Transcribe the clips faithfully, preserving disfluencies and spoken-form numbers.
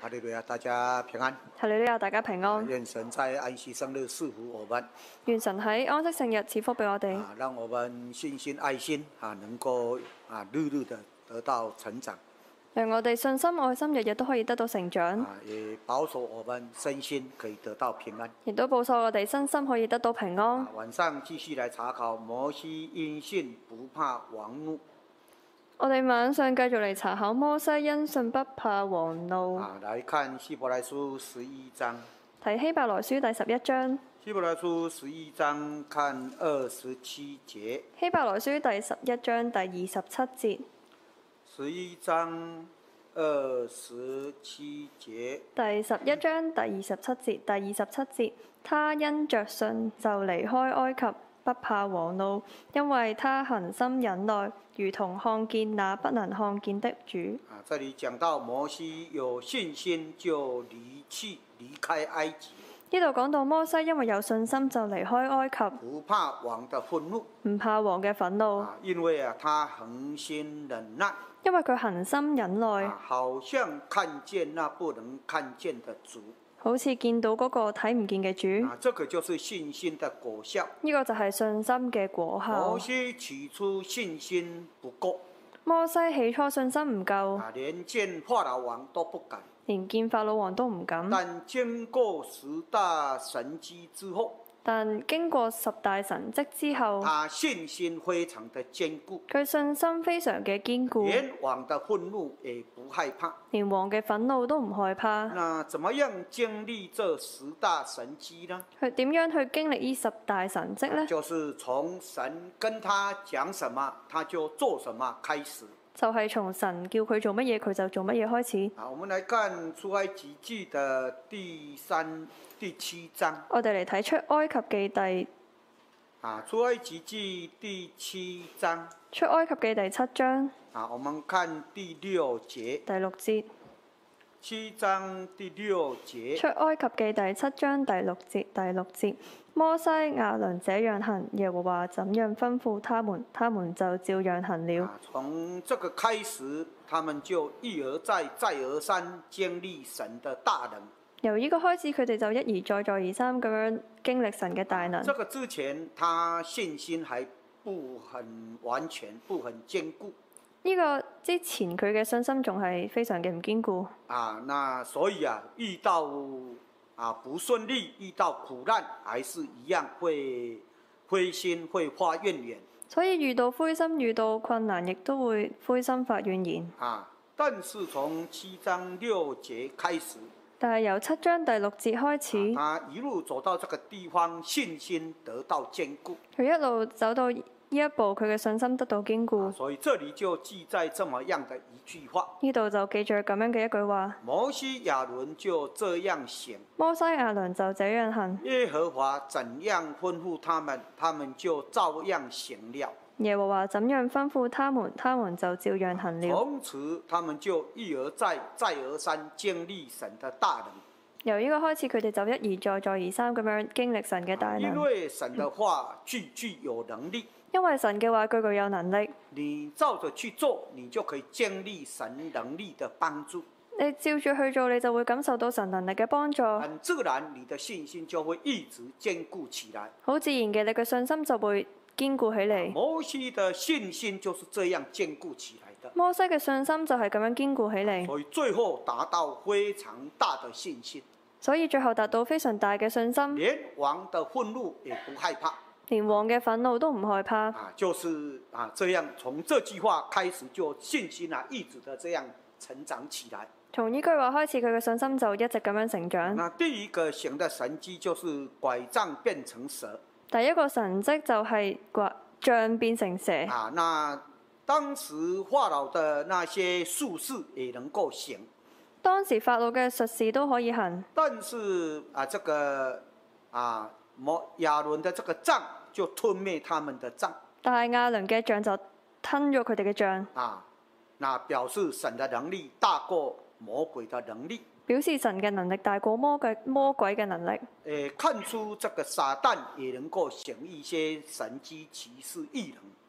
哈利路亞，大家平安。 哈利路亞，大家平安。 願神在安息生日賜福我們。 願神喺安息聖日賜福俾我哋， 啊，讓我們信心、愛心啊，能夠啊，日日的得到成長。 讓我哋信心、愛心日日都可以得到成長。 啊，也保守我們身心可以得到平安。 亦都保守我哋身心可以得到平安。 啊，晚上繼續來查考摩西因信不怕王怒。 我哋晚上繼續嚟查考摩西因信不怕王怒。 啊，來看希伯來書十一章。 睇希伯來書第十一章。 希伯來書十一章看二十七節。 希伯來書第十一章第二十七節。 十一章二十七節。 第十一章第二十七節，第二十七節，他因着信就離開埃及，不怕王怒，因為他恒心忍耐，如同看見那不能看見的主。 啊，這裡講到摩西有信心就離去離開埃及。 呢度講到摩西因為有信心就離開埃及， 不怕王的憤怒， 唔怕王嘅憤怒， 啊，因為啊，他恒心忍耐， 因為佢恒心忍耐， 啊，好像看見那不能看見的主。 好似見到嗰個睇唔見嘅主。 啊，這個就是信心的果效。 呢個就係信心嘅果效。 摩西起初信心不夠， 摩西起初信心唔夠， 啊，連見法老王都不敢。 連見法老王都唔敢。 但經過十大神蹟之後， 但經過十大神蹟之後， 他信心非常的堅固， 佢信心非常嘅堅固， 連王的憤怒也不害怕。 連王嘅憤怒都唔害怕。 那怎麼樣經歷這十大神蹟呢？ 佢點樣去經歷呢十大神蹟呢？ 就是從神跟他講什麼，他就做什麼開始。 就係從神叫佢做乜嘢，佢就做乜嘢開始。 啊，我們來看出埃及記的第三、第七章。 我哋嚟睇出埃及記第啊，出埃及記第七章。 出埃及記第七章。 啊，我們看第六節。 第六節。 七章第六節。 出埃及記第七章第六節。第六節。摩西亞倫這樣行，耶和華怎樣吩咐他們，他們就照樣行了。 啊，從這個開始，他們就一而再、再而三經歷神的大能。 由呢個開始，佢哋就一而再、再而三咁樣經歷神嘅大能。 這個之前，他信心還不很完全，不很堅固。 呢個之前佢嘅信心仲係非常嘅唔堅固。 啊，那所以啊，遇到啊不順利，遇到苦難，還是一樣會灰心，會發怨言。 所以遇到灰心，遇到困難，亦都會灰心發怨言。 啊，但是從七章六節開始， 但係由七章第六節開始， 啊，他一路走到這個地方，信心得到堅固。 佢一路走到呢一步，佢嘅信心得到堅固。 啊，所以這裡就記載這麼樣的一句話。 呢度就記住咁樣嘅一句話。 摩西亞倫就這樣行。 摩西亞倫就這樣行。 耶和華怎樣吩咐他們，他們就照樣行了。 耶和華怎樣吩咐他們，他們就照樣行了。 從此，他們就一而再、再而三經歷神的大能。 由呢個開始，佢哋就一而再、再而三咁樣經歷神嘅大能。 因為神的話句句有能力。 因為神嘅話句句有能力。 你照着去做，你就可以經歷神能力的幫助。 你照住去做，你就會感受到神能力嘅幫助。 很自然，你的信心就會一直堅固起來。 好自然嘅，你嘅信心就會堅固起嚟。 摩西的信心就是這樣堅固起來的。 摩西嘅信心就係咁樣堅固起嚟。 所以最後達到非常大的信心。 所以最後達到非常大嘅信心。 連王的憤怒也不害怕。 連王嘅憤怒都唔害怕。 啊，就是啊，這樣從這句話開始，就信心啊，一直的這樣成長起來。 從呢句話開始，佢嘅信心就一直咁樣成長。 那第一個行的神蹟就是拐杖變成蛇。 第一個神蹟就係拐杖變成蛇。 啊，那當時法老的那些術士也能夠行。 當時法老嘅術士都可以行。 但是啊，這個啊摩亞倫的這個杖就吞滅他們的杖。 但係亞倫嘅杖就吞咗佢哋嘅杖。 啊，那表示神的能力大過魔鬼的能力。 表示神嘅能力大過魔嘅魔鬼嘅能力。 誒，看出這個撒旦也能夠行一些神蹟奇事異能。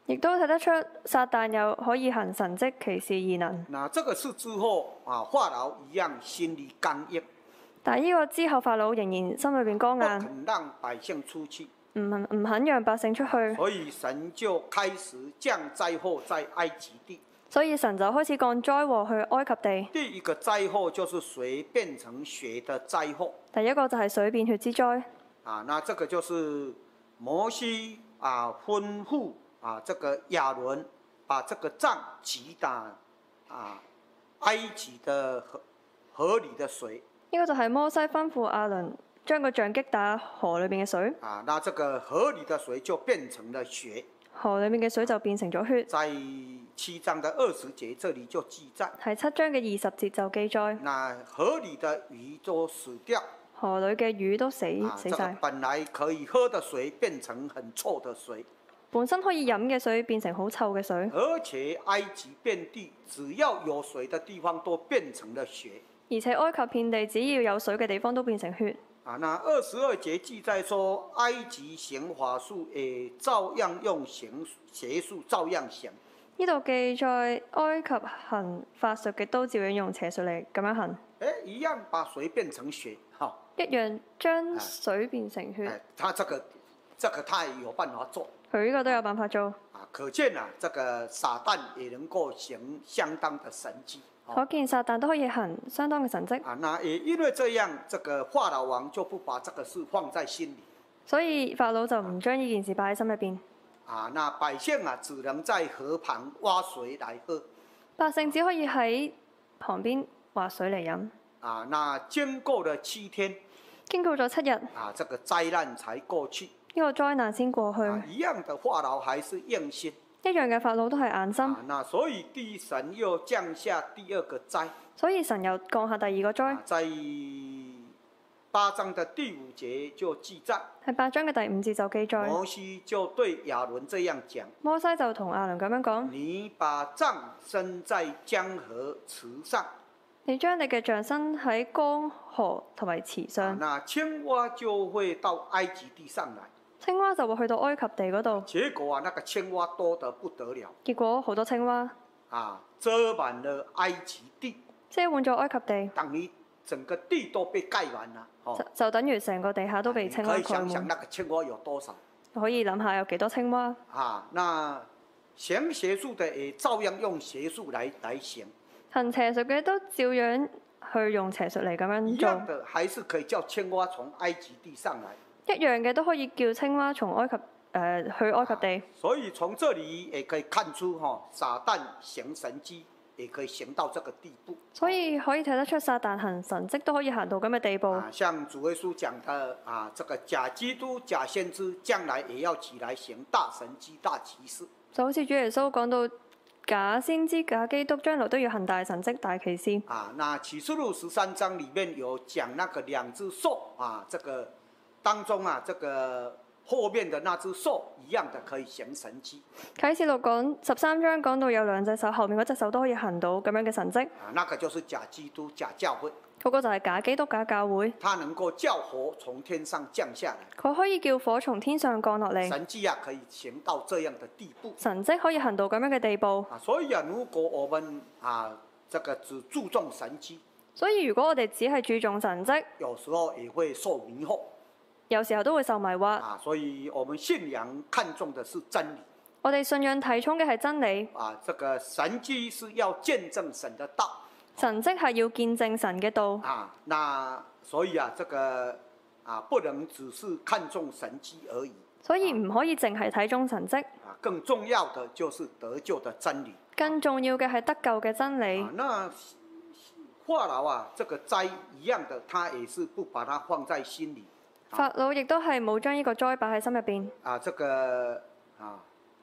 亦都睇得出撒旦有可以行神蹟奇事異能。 那這個事之後啊，法老一樣心裡剛硬， 但係呢個之後，法老仍然心裏邊剛不硬， 肯讓百姓出去， 唔唔肯讓百姓出去， 所以神就開始降災禍在埃及地。 所以神就開始降災禍去埃及地。 第一個災禍就是水變成血的災禍。 第一個就係水變血之災。 啊，那這個就是摩西啊吩咐啊，這個亞倫把這個杖擊打啊埃及的河河裡的水。 呢個就係摩西吩咐亞倫將個杖擊打河裏邊嘅水。 啊，那這個河裡的水就變成了血。 河裏面嘅水就變成咗血。 在七章的二十節，這裡就記載。 係七章嘅二十節就記載。 那河裡的魚都死掉。 河裏嘅魚都死、 啊、 死晒。 這個本來可以喝的水變成很臭的水。 本身可以飲嘅水變成好臭嘅水。 而且埃及遍地，只要有水的地方都變成了血。 而且埃及遍地，只要有水嘅地方都變成血。 啊，那二十二節記載說，埃及行法術，誒，照樣用行邪術，照樣行。 呢度記載埃及行法術嘅都照樣用邪術嚟咁樣行。 誒，一樣把水變成血，哈。 一樣將水變成血。 誒，他這個，這個他也有辦法做。 佢呢個都有辦法做。 啊，可見啊，這個撒旦也能夠行相當的神蹟。 可見撒旦都可以行相當嘅神蹟。 啊，那也因為這樣，這個法老王就不把這個事放在心裡。 所以法老就唔將呢件事擺喺心入邊。 啊，那百姓啊，只能在河旁挖水來喝。 百姓只可以喺旁邊挖水嚟飲。 啊，那經過了七天。 經過咗七日。 啊，這個災難才過去。 呢個災難先過去。 啊，一樣的法老還是硬心。 一樣嘅法老都係硬心。 啊，那所以第神又降下第二個災。 所以神又降下第二個災。 啊，在八章的第五節就記載。 係八章嘅第五節就記載。 摩西就對亞倫這樣講。 摩西就同亞倫咁樣講： 你把杖伸在江河池上。 你將你嘅杖伸喺江河同埋池上。 啊，那青蛙就會到埃及地上來。 青蛙就會去到埃及地嗰度。 結果啊，那個青蛙多得不得了。 結果好多青蛙。 啊，遮滿了埃及地。 遮滿咗埃及地。 等於整個地都被蓋滿啦。哦、 就就等於成個地下都被青蛙蓋滿。 可以想想那個青蛙有多少？ 可以諗下有幾多青蛙。 啊，那行邪術的也照樣用邪術來來行。 行邪術嘅都照樣去用邪術嚟咁樣做。 一樣的，還是可以叫青蛙從埃及地上來。 一樣嘅都可以叫青蛙從埃及誒、呃、去埃及地。 啊、所以從這裡也可以看出，哈，撒旦行神蹟也可以行到這個地步。 所以可以睇得出撒旦行神蹟都可以行到咁嘅地步。 啊，像主耶穌講的啊，這個假基督、假先知將來也要起來行大神蹟、大奇事。就好似主耶穌講到假先知、假基督將來都要行大神蹟、大奇事。 啊，那啟示錄十三章裡面有講那個兩隻獸啊，這個。當中啊，這個後面的那隻獸一樣的可以行神蹟。 啟示錄講十三章講到有兩隻手，後面嗰隻手都可以行到咁樣嘅神蹟。 啊，那個就是假基督、假教會。 嗰個就係假基督、假教會。 它能夠叫火從天上降下來。 佢可以叫火從天上降落嚟。 神蹟啊，可以行到這樣的地步。 神蹟可以行到咁樣嘅地步。 啊，所以啊，如果我們啊，這個只注重神蹟， 所以如果我哋只係注重神蹟， 有時候也會受迷惑。 有時候都會受迷惑。 啊，所以我們信仰看重的是真理。 我哋信仰睇重嘅係真理。 啊，這個神蹟是要見證神的道。 神蹟係要見證神嘅道。 啊，那所以啊，這個啊，不能只是看重神蹟而已。 所以唔可以淨係睇重神蹟。 啊，更重要的就是得救的真理。 更重要嘅係得救嘅真理。 啊，那法老啊，這個災一樣的，他也是不把它放在心裏。 法老亦都係冇將呢個災擺喺心入邊。 啊，這個啊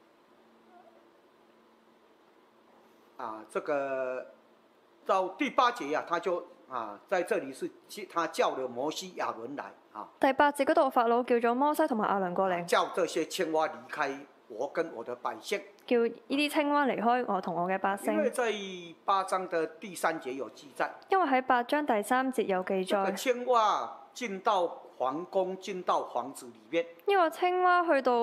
啊，這個到第八節啊，他就啊，在這裡是他叫了摩西亞倫來啊。第八節嗰度，法老叫咗摩西同埋亞倫過嚟， 叫這些青蛙離開我跟我的百姓。 叫呢啲青蛙離開我同我嘅百姓。 因為在八章的第三節有記載。 因為喺八章第三節有記載。 這個青蛙進到皇宮，進到房子裡面。 呢個青蛙去到宮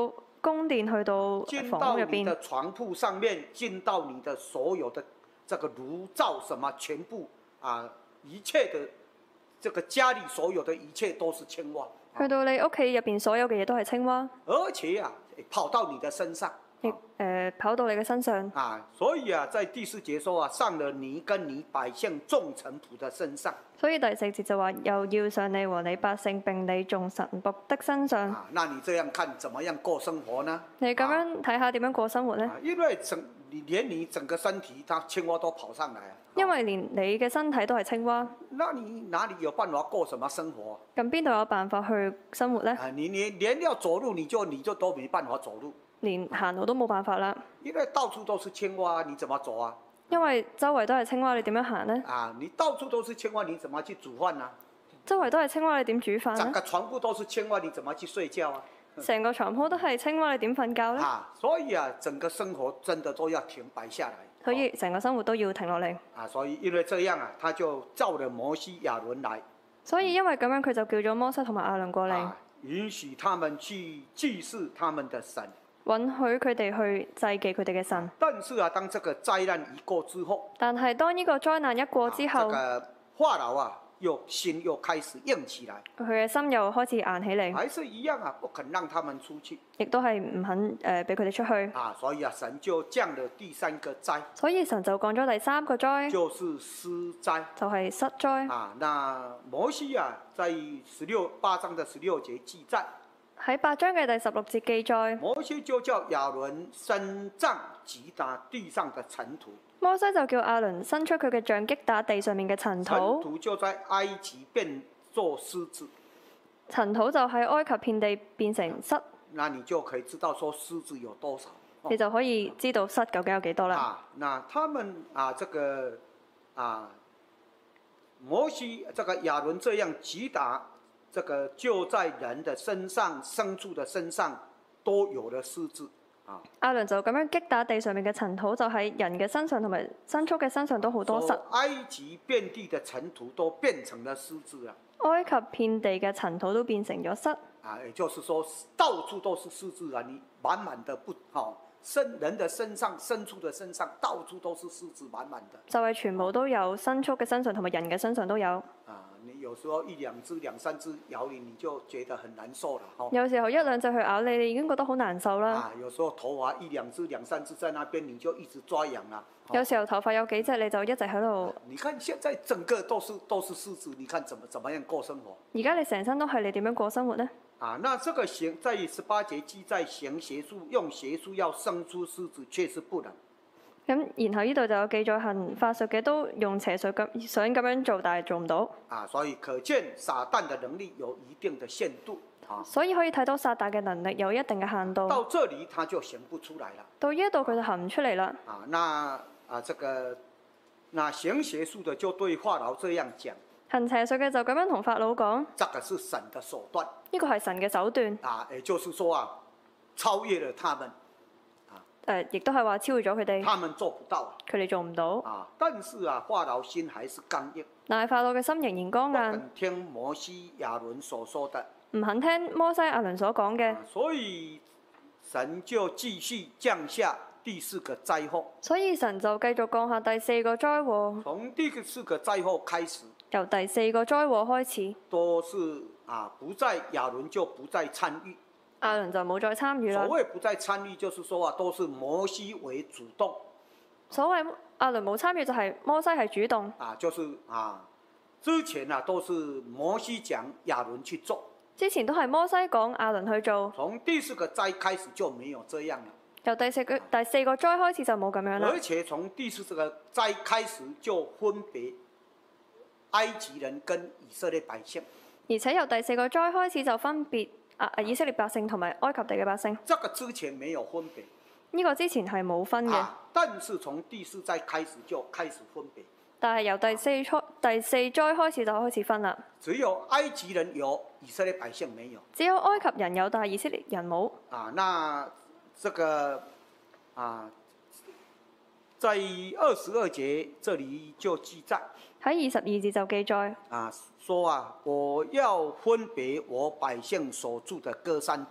宮殿去到進房屋入邊， 到你的床鋪上面，進到你的所有的這個爐灶什麼，全部啊，一切的這個家裏所有的一切都是青蛙。 去到你屋企入邊所有嘅嘢都係青蛙， 而且啊，跑到你的身上。 亦誒、呃、跑到你嘅身上。 啊，所以啊，在第四節說啊，上了你跟你百姓眾臣僕的身上。 所以第四節就話，又要上你和你百姓並你眾臣僕的身上。 啊，那你這樣看，怎麼樣過生活呢？ 你咁樣睇下點樣過生活呢？ 啊、因為整你連你整個身體，它青蛙都跑上來啊。 因為連你嘅身體都係青蛙， 那你哪裡有辦法過什麼生活？ 咁邊度有辦法去生活呢？ 啊，你你連要走路，你就你就都沒辦法走路。 連行路都冇辦法啦， 因為到處都是青蛙，你怎麼走啊？ 因為周圍都係青蛙，你點樣行呢？ 啊，你到處都是青蛙，你怎麼去煮飯啊？ 周圍都係青蛙，你點煮飯呢？ 整個床鋪都是青蛙，你怎麼去睡覺啊？ 成個床鋪都係青蛙，你點瞓覺呢？ 啊，所以啊，整個生活真的都要停擺下來。 所以成個生活都要停落嚟。 啊，所以因為這樣啊，他就召了摩西亞倫來。 所以因為咁樣，佢就叫咗摩西同埋亞倫過嚟， 啊，允許他們去祭祀他們的神。 允許佢哋去祭祀佢哋嘅神。 但是啊，當這個災難一過之後， 但係當呢個災難一過之後， 啊，這個法老啊，又心又開始硬起來。 佢嘅心又開始硬起嚟， 還是一樣啊，不肯讓他們出去。 亦都係唔肯誒俾佢哋出去。 啊，所以啊，神就降了第三個災， 所以神就降咗第三個災， 就是失災。 就係失災。 啊，那摩西啊，在十六八章的十六節記載。 喺八章嘅第十六節記載， 摩西就叫亞倫伸杖擊打地上的塵土。 摩西就叫亞倫伸出佢嘅杖擊打地上面嘅塵土。 塵土就在埃及變作獅子。 塵土就喺埃及遍地變成虱。 那你就可以知道說獅子有多少。 你就可以知道虱究竟有幾多啦。 啊，那他們啊，這個啊，摩西這個亞倫這樣擊打。這個就在人的身上、牲畜的身上都有了虱子啊！ 亞倫就咁樣擊打地上面嘅塵土，就喺人嘅身上同埋牲畜嘅身上都好多虱。 埃及遍地的塵土都變成了虱子啊！ 埃及遍地嘅塵土都變成咗虱。 啊，也就是說，到處都是虱子啊！你滿滿的不好。身人的身上、牲畜的身上，到處都是虱子，滿滿的。 就係全部都有，牲畜嘅身上同埋人嘅身上都有。 啊，你有時候一兩隻、兩三隻咬你，你就覺得很難受了，嗬。 有時候一兩隻去咬你，你已經覺得好難受啦。 啊，有時候頭髮一兩隻、兩三隻在那邊，你就一直抓癢啦。 有時候頭髮有幾隻，你就一直喺度。 你看現在整個都是都是虱子，你看怎麼怎麼樣過生活？ 而家你成身都係，你點樣過生活呢？ 啊，那這個行在十八節記載行邪術，用邪術要生出獅子，確實不能。 咁然後呢度就有記載行法術嘅都用邪術咁想咁樣做，但係做唔到。 啊，所以可見撒旦的能力有一定的限度。啊， 所以可以睇到撒旦嘅能力有一定嘅限度。 到這裡他就行不出來了。 到呢一度佢就行唔出嚟啦。 啊，那啊這個那行邪術的就對法老這樣講。 行邪術嘅就咁樣同法老講， 這個是神的手段。 呢個係神嘅手段。 啊，也就是說啊，超越了他們。啊， 誒、呃，亦都係話超越咗佢哋。 他們做不到啊。 佢哋做唔到。 啊，但是啊，法老心還是剛硬。 但係法老嘅心仍然剛硬。 不肯聽摩西亞倫所說的。 唔肯聽摩西亞倫所講嘅。 啊，所以神就繼續降下第四個災禍。 所以神就繼續降下第四個災禍。 從第四個災禍開始。 由第四個災禍開始， 都是啊，不再亞倫就不再參與， 亞倫就冇再參與啦。 所謂不再參與，就是說啊，都是摩西為主動。 所謂亞倫冇參與，就係摩西係主動。 啊，就是啊，之前啊都是摩西講亞倫去做。 之前都係摩西講亞倫去做。 從第四個災開始就沒有這樣了。 由第四個第四個災開始就冇咁樣啦。 而且從第四個災開始就分別。埃及人跟以色列百姓， 而且由第四個災開始就分別啊以色列百姓同埋埃及地嘅百姓。 這個之前沒有分別。 呢個之前係冇分嘅。 啊，但是從第四災開始就開始分別。 但係由第四災第四災開始就開始分啦。 只有埃及人有，以色列百姓沒有。 只有埃及人有，但係以色列人冇。 啊，那這個啊，在二十二節這裡就記載。 喺二十二節就記載啊，說啊，我要分別我百姓所住的歌珊地。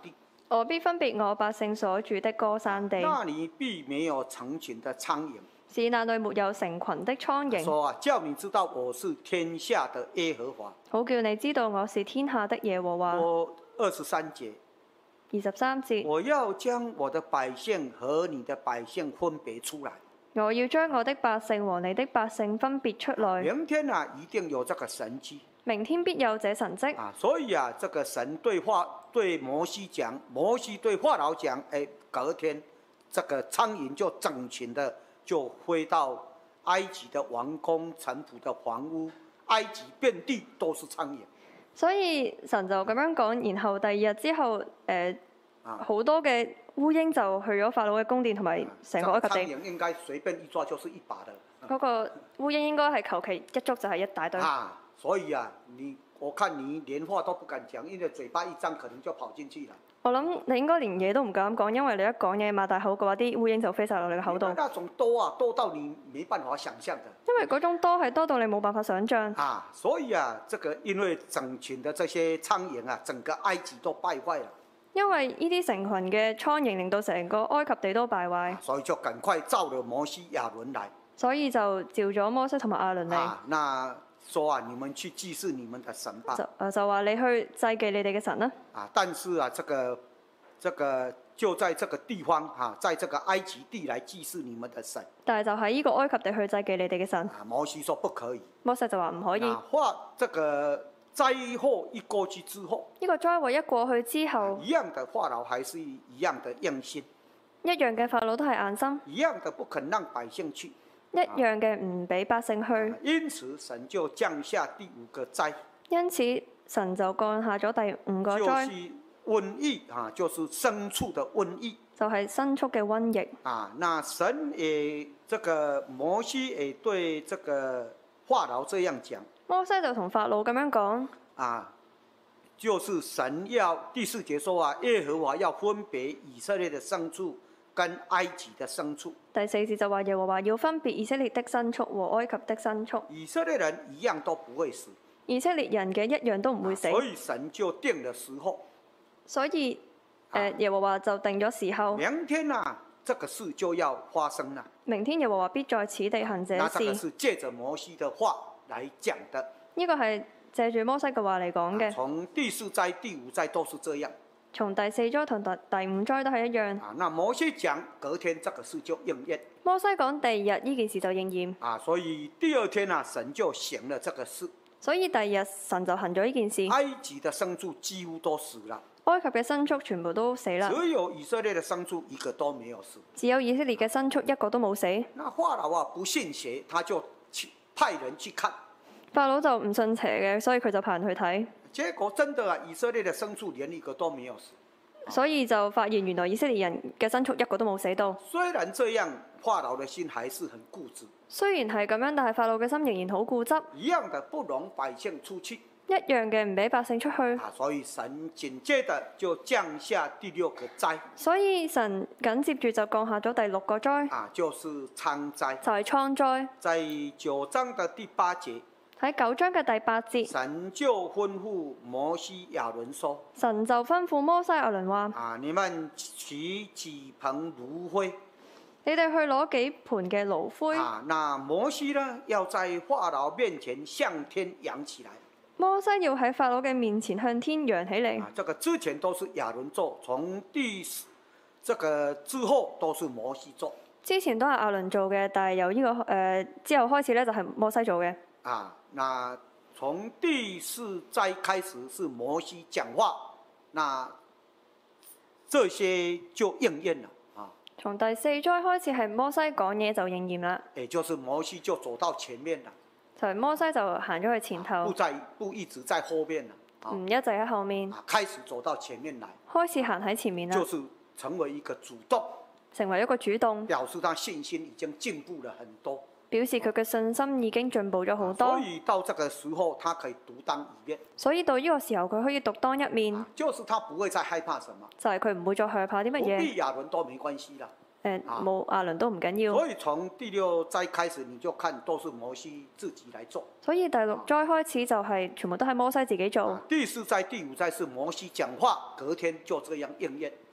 我必分別我百姓所住的歌山地， 那裡必沒有成群的蒼蠅。 是那裡沒有成群的蒼蠅。 說啊，叫你知道我是天下的耶和華。 好叫你知道我是天下的耶和華。 我二十三節， 二十三節， 我要將我的百姓和你的百姓分別出來。 我要將我的百姓和你的百姓分別出來。 明天啊，一定有這個神蹟。 明天必有這神蹟。 啊，所以啊，這個神對話對摩西講，摩西對法老講，哎，隔天這個蒼蠅就整群的就飛到埃及的王宮、臣僕的房屋，埃及遍地都是蒼蠅。 所以神就咁樣講，然後第二日之後，誒、呃、好、啊、多嘅烏蠅就去咗法老嘅宮殿同埋成個埃及地。 蒼蠅應該隨便一抓就是一把的。 嗰、那個烏蠅應該係求其一捉就係一大堆。 啊，所以啊，你我看你連話都不敢講，因為嘴巴一張可能就跑進去了。 我諗你應該連嘢都唔敢講，因為你一講嘢擘大口嘅話，啲烏蠅就飛晒落你嘅口度。 那種多啊，多到你沒辦法想象的。 因為嗰種多係多到你冇辦法想象。 啊，所以啊，這個因為整群的這些蒼蠅啊，整個埃及都敗壞了。 因為呢啲成群嘅蒼蠅令到成個埃及地都敗壞。 啊，所以就趕快召了摩西亞倫來。 所以就召咗摩西同埋亞倫嚟。 啊，那說啊，你們去祭祀你們的神吧。 就誒就話你去祭祀你哋嘅神啦。 啊，但是啊，這個這個就在這個地方哈、啊，在這個埃及地來祭祀你們的神。 但係就喺呢個埃及地去祭祀你哋嘅神。 啊，摩西說不可以。 摩西就話唔可以。 啊，話這個災禍一過去之後， 呢個災禍一過去之後， 啊、一樣的法老還是一樣的硬心， 一樣嘅法老都係硬心， 一樣的不肯讓百姓去。 一樣嘅唔俾百姓去， 因此神就降下第五個災。 因此神就降下咗第五個災， 就是瘟疫啊，就是牲畜的瘟疫， 就係牲畜嘅瘟疫。 啊，那神也這個摩西也對這個法老這樣講。 摩西就同法老咁樣講， 啊，就是神要第四節說啊，耶和華要分別以色列的牲畜跟埃及的牲畜。 第四節就話耶和華要分別以色列的牲畜和埃及的牲畜。 以色列人一樣都不會死。 以色列人嘅一樣都唔會死。 所以神就定了時候。 所以誒、呃、耶和華就定咗時候。 明天啊，這個事就要發生啦。 明天耶和華必在此地行這事。 那這個是借着摩西的話來講的。 呢個係借住摩西嘅話嚟講嘅。 從第四災、第五災都是這樣。 從第四災同第第五災都係一樣。 啊，那摩西講隔天這個事就應驗。 摩西講第二日呢件事就應驗。 啊，所以第二天啊，神就行了這個事。 所以第二日神就行咗呢件事。 埃及的牲畜幾乎都死了。 埃及嘅牲畜全部都死啦。 只有以色列的牲畜一個都沒有死。 只有以色列嘅牲畜一個都冇死。 那法老啊不信邪，他就去派人去看。 法老就唔信邪嘅，所以佢就派人去睇。 結果真的啊，以色列的牲畜連一個都沒有死。 所以就發現原來以色列人嘅牲畜一個都冇死到。 雖然這樣，法老的心還是很固執。 雖然係咁樣，但係法老嘅心仍然好固執。 一樣的不容百姓出去。 一樣嘅唔俾百姓出去。 啊，所以神緊接着就降下第六個災。 所以神緊接住就降下咗第六個災。 啊，就是瘡災。 就係瘡災。 在九章的第八節。 喺九章嘅第八節， 神就吩咐摩西亞倫說： 神就吩咐摩西亞倫話： 啊，你們取幾盆爐灰， 你哋去攞幾盆嘅爐灰。 啊，那摩西呢，要在法老面前向天揚起來。 摩西要喺法老嘅面前向天揚起嚟。 啊，這個之前都是亞倫做，從第這個之後都是摩西做。 之前都係亞倫做嘅，但係由呢、這個誒、呃、之後開始咧，就係摩西做嘅。 啊，那從第四災開始是摩西講話，那這些就應驗了啊。 從第四災開始係摩西講嘢就應驗啦。 也就是摩西就走到前面了。 就係摩西就行咗去前頭。 不再不一直在後面了。 唔一直喺後面。 啊，開始走到前面來。 開始行喺前面啦。 就是成為一個主動。 成為一個主動。 表示他信心已經進步了很多。 表示佢嘅信心已經進步咗好多。 所以到這個時候，他可以獨當一面。 所以到呢個時候，佢可以獨當一面。 啊，就是他不會再害怕什麼。 就係佢唔會再害怕啲乜嘢。 不必亞倫都沒關係啦。 誒，冇亞倫都唔緊要。 所以從第六災開始，你就看都是摩西自己來做。 所以第六災開始就係、是、全部都係摩西自己做。 啊，第四災、第五災是摩西講話，隔天就這樣應驗。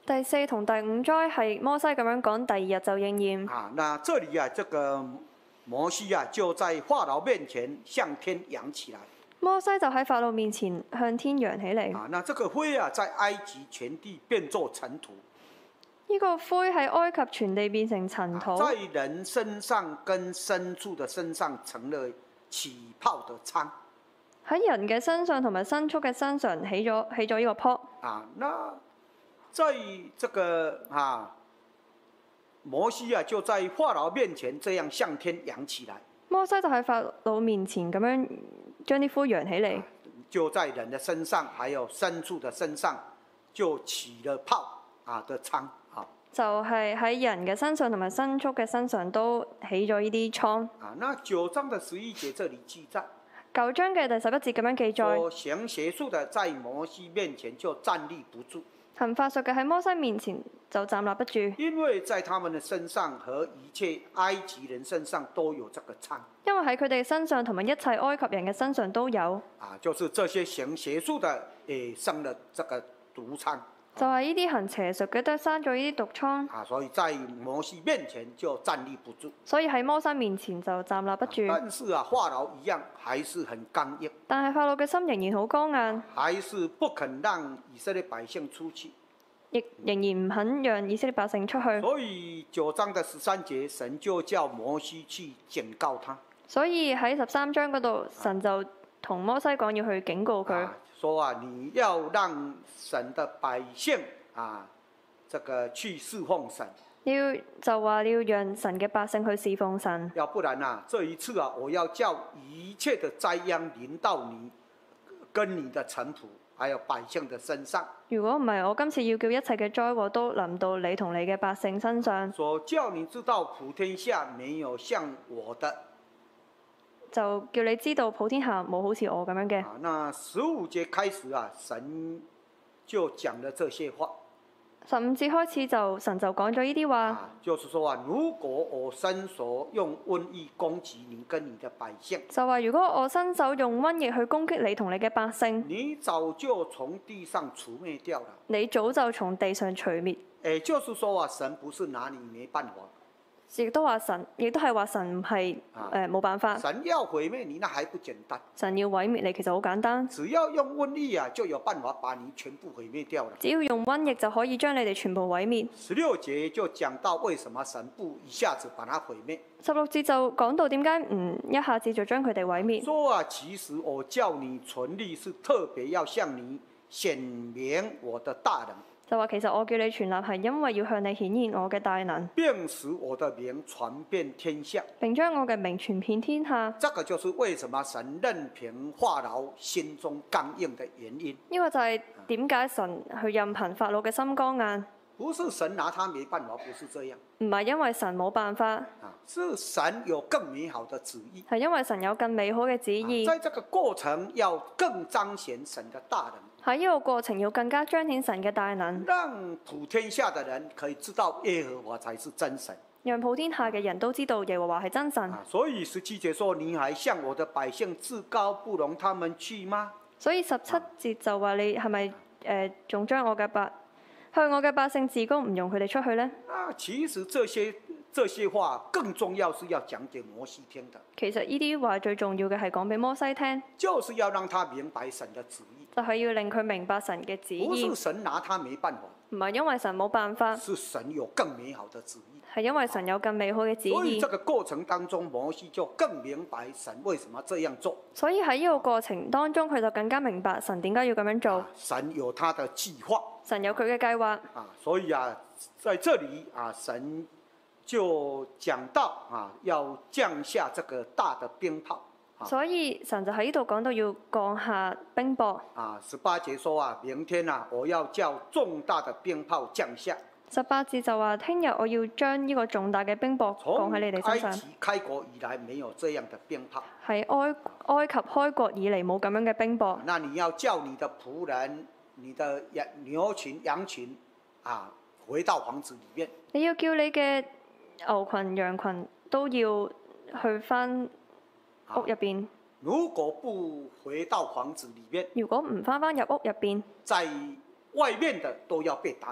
第四同第五災係摩西咁樣講，第二日就應驗。 啊，那這裡啊，這個摩西啊，就在法老面前向天揚起來。 摩西就喺法老面前向天揚起嚟。 啊，那這個灰啊，在埃及全地變作塵土。 呢個灰喺埃及全地變成塵土。 在人身上跟牲畜的身上成了起泡的瘡。 喺人嘅身上同埋牲畜嘅身上起咗起咗呢個泡。 啊，那在這個啊，摩西啊，就在法老面前這樣向天揚起來。 摩西就喺法老面前咁樣將啲灰揚起嚟。 就在人的身上，還有牲畜的身上，就起了泡啊的瘡。 就係喺人嘅身上同埋牲畜嘅身上都起咗呢啲瘡。 啊，那九章的十一節這裡記載， 九章嘅第十一節咁樣記載， 說行邪術的在摩西面前就站立不住， 行法術嘅喺摩西面前就站立不住， 因為在他們的身上和一切埃及人身上都有這個瘡。 因為喺佢哋身上同埋一切埃及人嘅身上都有。 啊，就是這些行邪術的，誒生了這個毒瘡。 就係呢啲行邪術嘅都生咗呢啲毒瘡。 啊，所以在摩西面前就站立不住。 所以喺摩西面前就站立不住。 但是啊，法老一樣還是很剛硬。 但係法老嘅心仍然好剛硬， 還是不肯讓以色列百姓出去。 亦仍然唔肯讓以色列百姓出去。 所以九章的十三節，神就叫摩西去警告他。 所以喺十三章嗰度，神就同摩西講要去警告佢。 啊，說啊，你要讓神的百姓啊，這個去侍奉神。 你要就話你要讓神嘅百姓去侍奉神。 要不然啊，這一次啊，我要叫一切的災殃臨到你跟你的臣僕，還有百姓的身上。 如果唔係，我今次要叫一切嘅災禍都臨到你同你嘅百姓身上。 說叫你知道普天下沒有像我的。 就叫你知道普天下冇好似我咁樣嘅。 啊，那十五節開始啊，神就講了這些話。 十五節開始就神就講咗呢啲話。 啊，就是說啊，如果我伸手用瘟疫攻擊你跟你的百姓， 就話如果我伸手用瘟疫去攻擊你同你嘅百姓， 你早就從地上除滅掉了。 你早就從地上除滅。 誒，就是說啊，神不是拿你沒辦法。 亦都話神，亦都係話神唔係誒冇辦法。 神要毀滅你，那還不簡單？ 神要毀滅你，其實好簡單。 只要用瘟疫啊，就有辦法把你全部毀滅掉了。 只要用瘟疫就可以將你哋全部毀滅。 十六節就講到為什麼神不一下子把它毀滅。 十六節就講到點解唔一下子就將佢哋毀滅。 說啊，其實我叫你存立是特別要向你顯明我的大能。 就話其實我叫你存立係因為要向你顯現我嘅大能， 並使我的名傳遍天下， 並將我嘅名傳遍天下。 這個就是為什麼神任憑法老心中剛硬的原因。 呢個就係點解神去任憑法老嘅心剛硬。 不是神拿他沒辦法，不是這樣。 唔係因為神冇辦法， 啊，是神有更美好的旨意。 係因為神有更美好嘅旨意。 在這個過程要更彰顯神的大能。 喺呢個過程要更加彰顯神嘅大能， 讓普天下的人可以知道耶和華才是真神。 讓普天下嘅人都知道耶和華係真神。 啊，所以十七節說：你還向我的百姓至高，不容他們去嗎？ 所以十七節就話你係咪誒仲將我嘅百向我嘅百姓至高，唔容佢哋出去呢？ 啊，其實這些這些話更重要，是要講給摩西聽的。 其實呢啲話最重要嘅係講俾摩西聽， 就是要讓他明白神的旨意， 就係要令佢明白神嘅旨意。 不是神拿他沒辦法， 唔係因為神冇辦法， 是神有更美好的旨意。 係因為神有更美好嘅旨意。 所以這個過程當中，摩西就更明白神為什麼這樣做。 所以喺呢個過程當中，佢就更加明白神點解要咁樣做。 啊，神有他的計劃。 神有佢嘅計劃。 啊，所以啊，在這裡啊，神就講到啊，要降下這個大的冰雹。啊、 所以神就喺呢度講到要降下冰雹。 啊，十八節說啊，明天啊，我要叫重大的冰雹降下。 十八節就話，聽日我要將呢個重大嘅冰雹降喺你哋身上。 從埃及開國以來，沒有這樣的冰雹。 喺埃埃及開國以嚟冇咁樣嘅冰雹。 那你要叫你的僕人、你的羊牛群、羊群啊，回到房子裡面。 你要叫你嘅牛群、羊群都要去翻屋入邊。 如果不回到房子裡面， 如果唔翻翻入屋入邊， 在外面的都要被打死。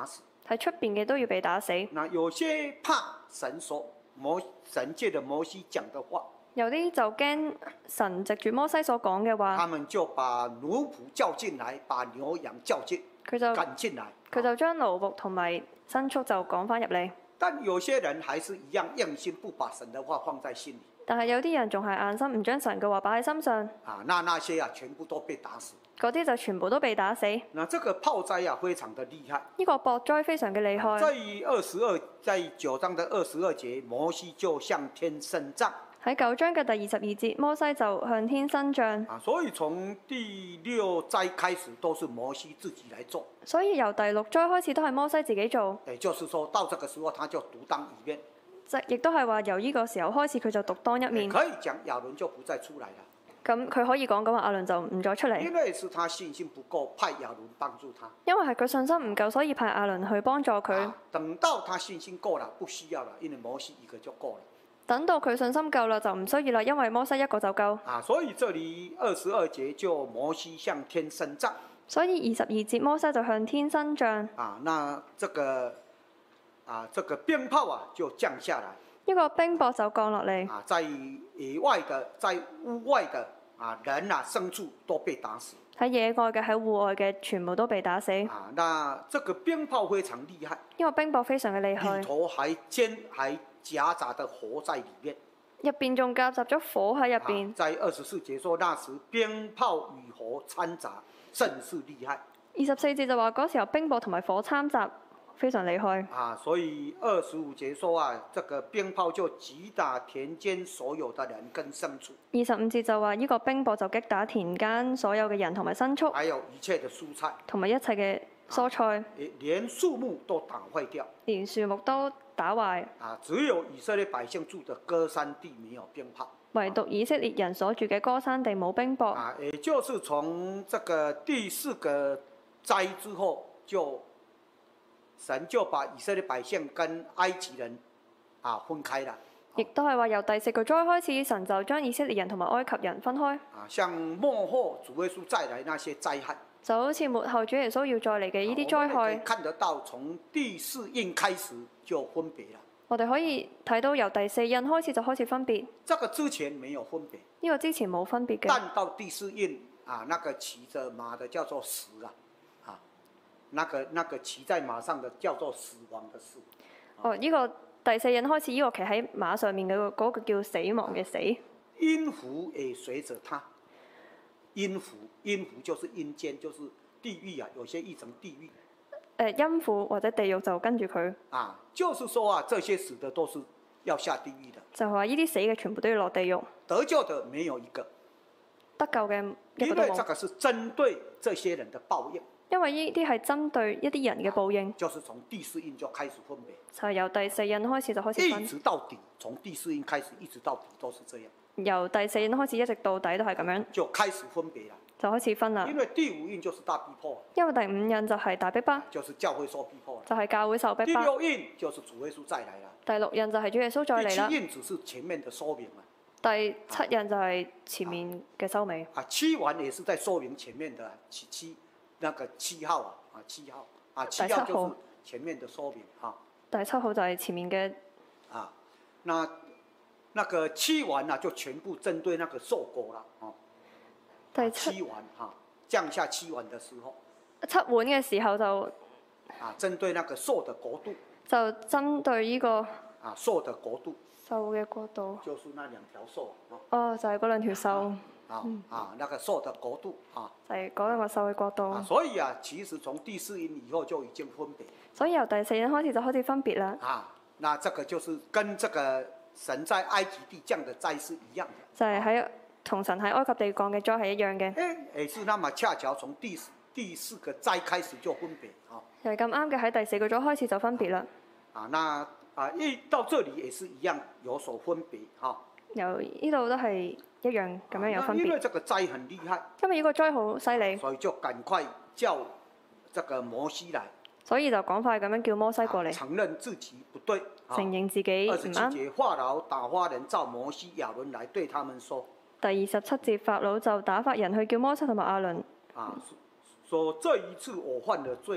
喺出邊嘅都要被打死。 那有些怕神所摩神借的摩西講的話， 有啲就驚神藉住摩西所講嘅話， 他們就把奴僕叫進來，把牛羊叫進， 佢就趕進來。 佢就將奴僕同埋牲畜就趕翻入嚟。 但有些人還是一樣硬心，不把神的話放在心裡。 但係有啲人仲係硬心，唔將神嘅話擺喺心上。 啊，那那些啊，全部都被打死。 嗰啲就全部都被打死。 那這個炮災啊，非常的厲害。 呢個雹災非常嘅厲害。 在二十二，在九章的二十二節，摩西就向天伸杖。 喺九章嘅第二十二節，摩西就向天伸杖。 啊，所以從第六災開始都是摩西自己來做。 所以由第六災開始都係摩西自己做。 也就是說到這個時候，他就獨當一面。 即亦都係話由呢個時候開始，佢就獨當一面。 可以講亞倫就不再出來了。 咁佢可以講咁話，亞倫就唔再出嚟。 因為是他信心不夠，派亞倫幫助他。 因為係佢信心唔夠，所以派亞倫去幫助佢。 啊，等到他信心夠了，不需要了，因為摩西一個就夠了。 等到佢信心夠啦，就唔需要啦，因為摩西一個就夠。 啊，所以這裡二十二節就摩西向天伸杖。 所以二十二節摩西就向天伸杖。 啊，那這個啊，這個冰炮啊就降下來。 呢個冰雹就降落嚟。 啊，在野外的，在屋外的啊，人啊，牲畜都被打死。 喺野外嘅，喺戶外嘅，全部都被打死。 啊，那這個冰炮非常厲害。 呢個冰雹非常嘅厲害。 裡頭還煎還夾雜的火在裡面。 入邊仲夾雜咗火喺入邊。 在二十四節說，那時冰炮與火摻雜，甚是厲害。 二十四節就話嗰時候冰雹同埋火摻雜，非常厲害。 啊，所以二十五節說啊，這個冰炮就擊打田間所有的人跟牲畜。 二十五節就話呢個冰雹就擊打田間所有嘅人同埋牲畜， 還有一切的蔬菜， 同埋一切嘅蔬菜， 啊、連樹木都打壞掉， 連樹木都打壞。 啊，只有以色列百姓住的歌山地沒有冰炮， 唯獨以色列人所住嘅歌山地冇冰雹。 啊，也就是從這個第四個災之後就。神就把以色列百姓跟埃及人啊分開了， 亦都係話由第四個災開始，神就將以色列人同埋埃及人分開。 啊，像末後主耶穌再來那些災害， 就好似末後主耶穌要再嚟嘅呢啲災害， 看得到從第四印開始就分別了。 我哋可以睇到由第四印開始就開始分別。 這個之前沒有分別， 呢個之前冇分別嘅。 但到第四印啊，那個騎着馬的叫做死啊。那個那個騎在馬上的叫做死亡的死。 哦，呢、這個第四印開始，呢、這個騎喺馬上面嘅嗰、那個叫死亡嘅死。 陰府也隨着他。陰府，陰府就是陰間，就是地獄啊，有些譯成地獄。誒、 呃，陰府或者地獄就跟住佢。 啊，就是說啊，這些死的都是要下地獄的。 就係話呢啲死嘅全部都要落地獄。 得救的沒有一個。 得救嘅一個都冇。 因為這個是針對這些人的報應。 因為呢啲係針對一啲人嘅報應， 就是從第四印就開始分別， 就係由第四印開始就開始分， 一直到底，從第四印開始一直到底都是這樣。 由第四印開始一直到底都係咁樣， 就開始分別啦， 就開始分啦。 因為第五印就是大逼迫， 因為第五印就係大逼迫， 就是教會受逼迫， 就係教會受逼迫。 第六印就是主耶穌再來啦， 第六印就係主耶穌再嚟啦。 第七印只是前面的說明啊， 第七印就係前面嘅收尾。 啊，七環也是在說明前面的七七那個七號啊。啊，七號啊，七號就是前面的說明啊。 第七號就係前面嘅。 啊，那那個七丸啊，就全部針對那個受果啦，哦。 第七。 七丸哈，降下七丸的時候。 七碗嘅時候就。 啊，針對那個受的國度。 就針對呢個。 啊，受的國度。 獸嘅國度。 就是那兩條獸。 哦，就係嗰兩條獸。 啊、嗯、啊，那個獸的國度啊， 就係嗰兩個獸嘅國度、 啊。所以啊，其實從第四印以後就已經分別。 所以由第四印開始就開始分別啦。 啊，那這個就是跟這個神在埃及地降的災是一樣的。 就係喺同神喺埃及地降嘅災係一樣嘅。 誒，也是那麼恰巧從第第四個災開始就分別啊。 又係咁啱嘅，喺第四個災開始就分別啦。 啊，那啊一到這裡也是一樣有所分別哈。啊、 由呢度都係。一樣咁樣有分別。 因為這個災很厲害。 因為呢個災好犀利。 所以就趕快叫這個摩西來。 所以就趕快咁樣叫摩西過嚟、啊。 承認自己不對。 承認自己唔啱。二十七節，法老打發人召摩西、亞倫來對他們說。 第二十七節，法老就打發人去叫摩西同埋亞倫。 啊，說這一次我犯了罪了。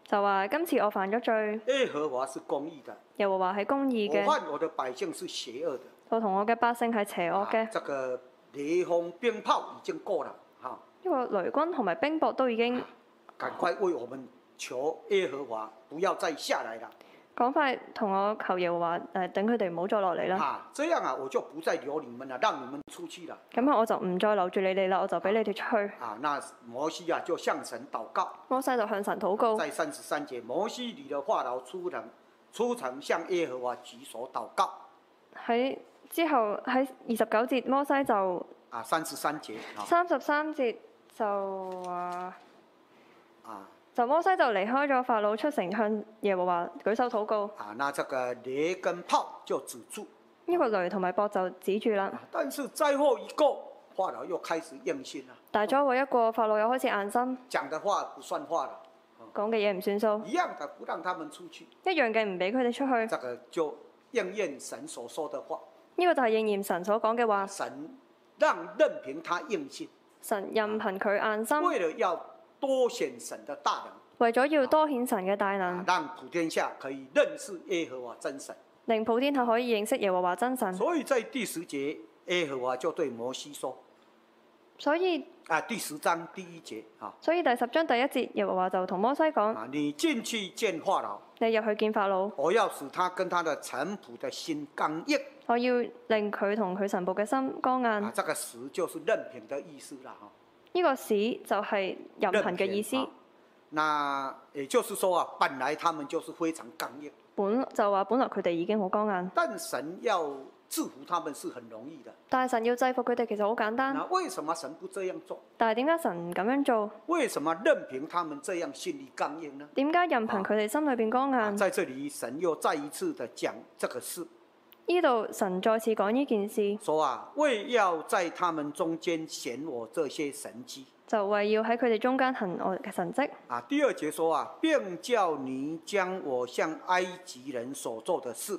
就話今次我犯咗罪， 耶和華是公義的， 耶和華係公義我嘅， 犯我的百姓是邪惡的。 我同我嘅百姓係邪惡啊嘅。 這個雷轟鞭炮已經過了，哈、 呢個雷軍同埋冰雹都已經趕快為我們求耶和華不要再下來了。 趕快同我求耶和華誒，等佢哋唔好再落嚟啦。 啊，這樣啊，我就不再留你們了，讓你們出去了。 咁啊，我就唔再留住你哋啦，我就俾你哋出去。 啊，那摩西啊就向神禱告， 摩西就向神禱告。 在三十三節，摩西離了法老出城，出城向耶和華舉手禱告。 喺之後喺二十九節，摩西就啊，三十三節啊， 三十三節就話。 啊就摩西就離開咗法老，出城向耶和華舉手禱告。 啊，那這個雷跟炮就止住。 呢個雷同埋雹就止住啦。 啊，但是災禍一過，法老又開始硬心啦。 大災禍一過，法老又開始硬心， 講的話不算話了， 講嘅嘢唔算數， 一樣的不讓他們出去。 一樣嘅唔俾佢哋出去。 這個就應驗神所說的話。 呢個就係應驗神所講嘅話。 神讓任憑他硬心， 神任憑佢硬心， 為了要多顯神的大能， 為咗要多顯神嘅大能， 啊，讓普天下可以認識耶和華真神。 令普天下可以認識耶和華真神。 所以在第十節，耶和華就對摩西說： 所以啊，第十章第一節啊， 所以第十章第一節，耶和華就同摩西講： 啊，你進去見法老， 你入去見法老， 我要使他跟他的臣僕的心剛硬。 我要令佢同佢臣僕嘅心剛硬。 啊，這個使就是任憑的意思啦，哈。 呢個使就係任憑嘅意思。 啊，那也就是說啊，本來他們就是非常剛硬。 本就話本來佢哋已經好剛硬， 但神要制服他們是很容易的。 但係神要制服佢哋其實好簡單。 那為什麼神不這樣做？ 但係點解神唔咁樣做？ 為什麼任憑他們這樣心裏剛硬呢？ 點解任憑佢哋心裏邊剛啊， 硬？ 在這裡神又再一次的講這個事， 呢度神再次講呢件事， 說啊，為要在他們中間顯我這些神蹟。 就為要喺佢哋中間行我嘅神蹟。 啊，第二節說啊，並叫你將我向埃及人所做的事。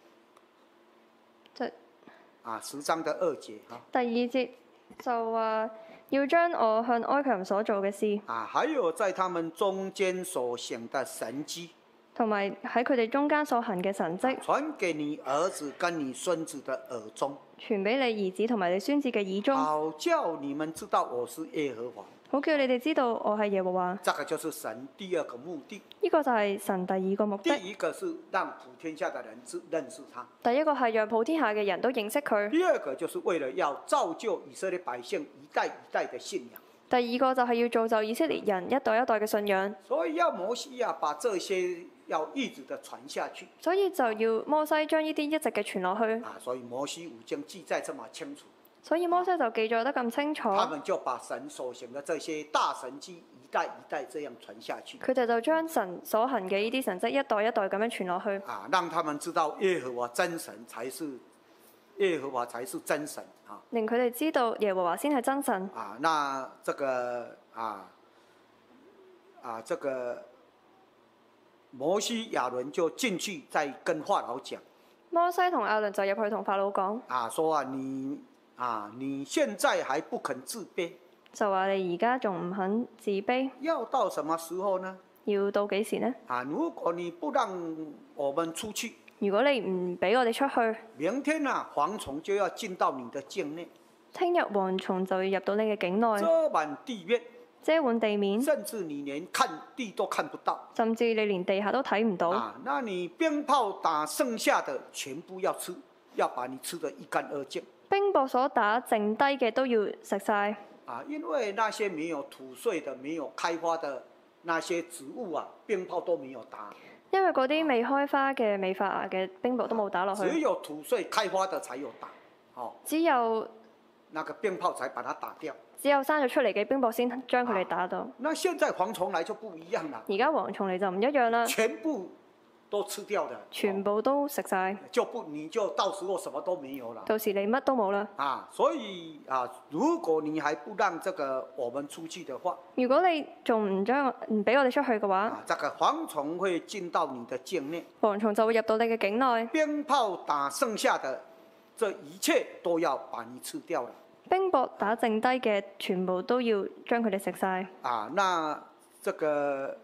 即啊，十章的二節哈。 第二節就話要將我向埃及人所做嘅事， 啊，還有在他們中間所行的神蹟， 同埋喺佢哋中間所行嘅神蹟， 傳給你兒子跟你孫子的耳中， 傳俾你兒子同埋你孫子嘅耳中， 好叫你們知道我是耶和華。 好叫你哋知道我係耶和華。 這個就是神第二個目的。 呢個就係神第二個目的。 第一個是讓普天下的人知認識他， 第一個係讓普天下嘅人都認識佢。 第二個就是為了要造就以色列百姓一代一代的信仰。 第二個就係要造就以色列人一代一代嘅信仰。 所以要摩西啊，把這些要一直的傳下去。 所以就要摩西將呢啲一直嘅傳落去。 啊，所以摩西五經記載這麼清楚。 所以摩西就記載得咁清楚。 他們就把神所行的這些大神蹟一代一代這樣傳下去。 佢哋就將神所行嘅呢啲神蹟一代一代咁樣傳落去。 啊，讓他們知道耶和華真神才是耶和華才是真神啊。 令佢哋知道耶和華先係真神。 啊，那這個啊啊這個摩西亞倫就進去再跟法老講。 摩西同亞倫就入去同法老講。 啊，說啊你。啊！你現在還不肯自卑， 就話你而家仲唔肯自卑？ 要到什麼時候呢？ 要到幾時呢？ 啊！如果你不讓我們出去， 如果你唔俾我哋出去， 明天啊，蝗蟲就要進到你的境內。 聽日蝗蟲就要入到你嘅境內， 遮滿地面， 遮滿地面， 甚至你連看地都看不到， 甚至你連地下都睇唔到。 啊！那你鞭炮打剩下的全部要吃，要把你吃得一乾二淨。 冰雹所打剩低嘅都要食晒。 啊，因為那些沒有吐穗的、沒有開花的那些植物啊，鞭炮都沒有打。 因為嗰啲未開花嘅、未發芽嘅冰雹都冇打落去。 只有吐穗開花的才有打，哦。 只有那個鞭炮才把它打掉。 只有生咗出嚟嘅冰雹先將佢哋打到。 啊，那現在蝗蟲來就不一樣啦。 而家蝗蟲嚟就唔一樣啦。 全部都吃掉的， 全部都食晒， 就不你就到時候什麼都沒有了。 到時你乜都冇啦。 啊，所以啊，如果你還不讓這個我們出去的話， 如果你仲唔將唔俾我哋出去嘅話， 啊，這個蝗蟲會進到你的境內， 蝗蟲就會入到你嘅境內。 鞭炮打剩下的，這一切都要把你吃掉了。 冰雹打剩低嘅，全部都要將佢哋食晒。 啊，那這個